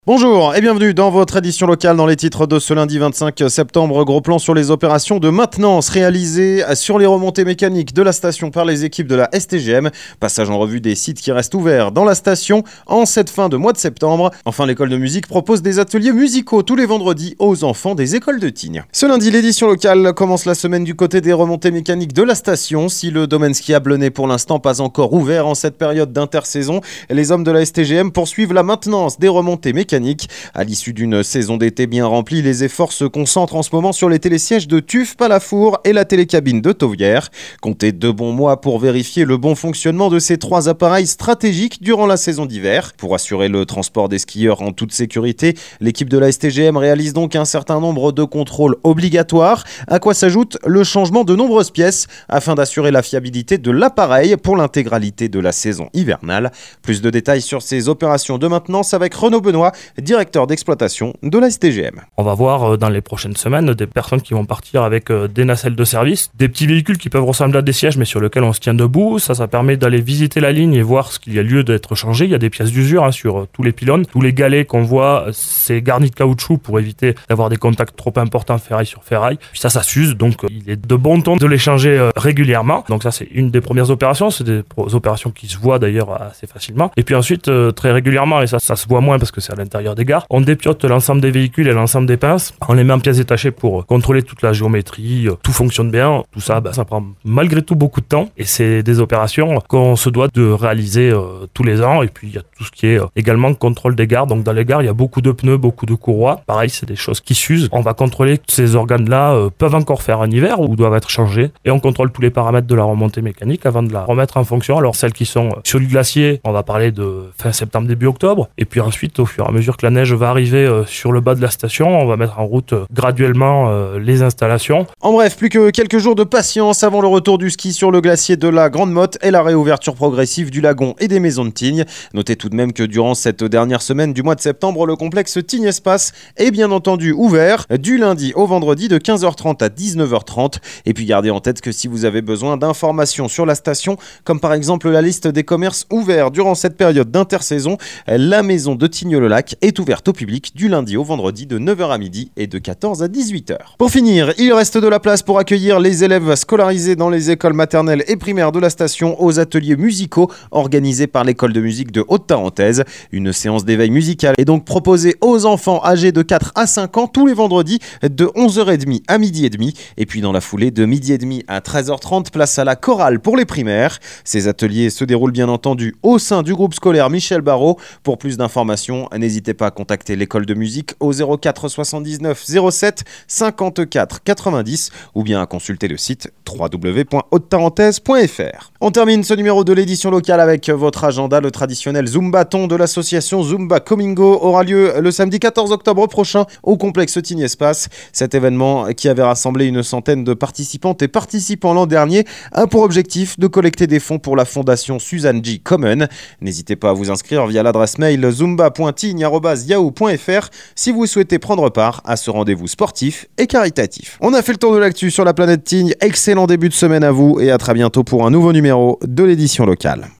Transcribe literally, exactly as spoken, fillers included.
Bonjour et bienvenue dans votre édition locale dans les titres de ce lundi vingt-cinq septembre. Gros plan sur les opérations de maintenance réalisées sur les remontées mécaniques de la station par les équipes de la S T G M. Passage en revue des sites qui restent ouverts dans la station en cette fin de mois de septembre. Enfin, l'école de musique propose des ateliers musicaux tous les vendredis aux enfants des écoles de Tignes. Ce lundi, l'édition locale commence la semaine du côté des remontées mécaniques de la station. Si le domaine skiable n'est pour l'instant pas encore ouvert en cette période d'intersaison, les hommes de la S T G M poursuivent la maintenance des remontées mécaniques. À l'issue d'une saison d'été bien remplie, les efforts se concentrent en ce moment sur les télésièges de Tuff, Palafour et la télécabine de Tauvière. Comptez deux bons mois pour vérifier le bon fonctionnement de ces trois appareils stratégiques durant la saison d'hiver. Pour assurer le transport des skieurs en toute sécurité, l'équipe de la S T G M réalise donc un certain nombre de contrôles obligatoires, à quoi s'ajoute le changement de nombreuses pièces afin d'assurer la fiabilité de l'appareil pour l'intégralité de la saison hivernale. Plus de détails sur ces opérations de maintenance avec Renaud Benoît, directeur d'exploitation de la S T G M. On va voir dans les prochaines semaines des personnes qui vont partir avec des nacelles de service, des petits véhicules qui peuvent ressembler à des sièges mais sur lesquels on se tient debout. Ça, ça permet d'aller visiter la ligne et voir ce qu'il y a lieu d'être changé. Il y a des pièces d'usure hein, sur tous les pylônes. Tous les galets qu'on voit, c'est garni de caoutchouc pour éviter d'avoir des contacts trop importants ferraille sur ferraille. Puis ça, ça s'use, donc il est de bon ton de les changer régulièrement. Donc ça, c'est une des premières opérations. C'est des opérations qui se voient d'ailleurs assez facilement. Et puis ensuite, très régulièrement, et ça, ça se voit moins parce que c'est à l'intérieur des gares, on dépiote l'ensemble des véhicules et l'ensemble des pinces, on les met en pièces détachées pour contrôler toute la géométrie, tout fonctionne bien, tout ça, bah, ça prend malgré tout beaucoup de temps et c'est des opérations qu'on se doit de réaliser euh, tous les ans. Et puis il y a tout ce qui est euh, également contrôle des gares, donc dans les gares il y a beaucoup de pneus, beaucoup de courroies, pareil c'est des choses qui s'usent, on va contrôler que ces organes-là euh, peuvent encore faire un hiver ou doivent être changés et on contrôle tous les paramètres de la remontée mécanique avant de la remettre en fonction. Alors celles qui sont sur du glacier, on va parler de fin septembre, début octobre, et puis ensuite au fur et à mesure que la neige va arriver euh, sur le bas de la station, on va mettre en route euh, graduellement euh, les installations. En bref, plus que quelques jours de patience avant le retour du ski sur le glacier de la Grande Motte et la réouverture progressive du lagon et des maisons de Tignes. Notez tout de même que durant cette dernière semaine du mois de septembre, le complexe Tignes Espace est bien entendu ouvert du lundi au vendredi de quinze heures trente à dix-neuf heures trente. Et puis gardez en tête que si vous avez besoin d'informations sur la station, comme par exemple la liste des commerces ouverts durant cette période d'intersaison, la maison de Tignes-le-Lac est ouverte au public du lundi au vendredi de neuf heures à midi et de quatorze à dix-huit heures. Pour finir, il reste de la place pour accueillir les élèves scolarisés dans les écoles maternelles et primaires de la station aux ateliers musicaux organisés par l'école de musique de Haute-Tarentaise. Une séance d'éveil musical est donc proposée aux enfants âgés de quatre à cinq ans tous les vendredis de onze heures trente à midi et demi. Et puis dans la foulée de midi et demi à treize heures trente, place à la chorale pour les primaires. Ces ateliers se déroulent bien entendu au sein du groupe scolaire Michel Barrault. Pour plus d'informations, n'hésitez pas à contacter l'école de musique au zéro quatre soixante-dix-neuf zéro sept cinquante-quatre quatre-vingt-dix ou bien à consulter le site w w w point haute tarentaise point f r. On termine ce numéro de l'édition locale avec votre agenda. Le traditionnel Zumbaton de l'association Zumba Comingo aura lieu le samedi quatorze octobre prochain au complexe Tignes Espace. Cet événement, qui avait rassemblé une centaine de participantes et participants l'an dernier, a pour objectif de collecter des fonds pour la fondation Suzanne J. Komen. N'hésitez pas à vous inscrire via l'adresse mail zumba point tigne arobase yahoo point f r si vous souhaitez prendre part à ce rendez-vous sportif et caritatif. On a fait le tour de l'actu sur la planète Tignes. Excellent début de semaine à vous et à très bientôt pour un nouveau numéro de l'édition locale.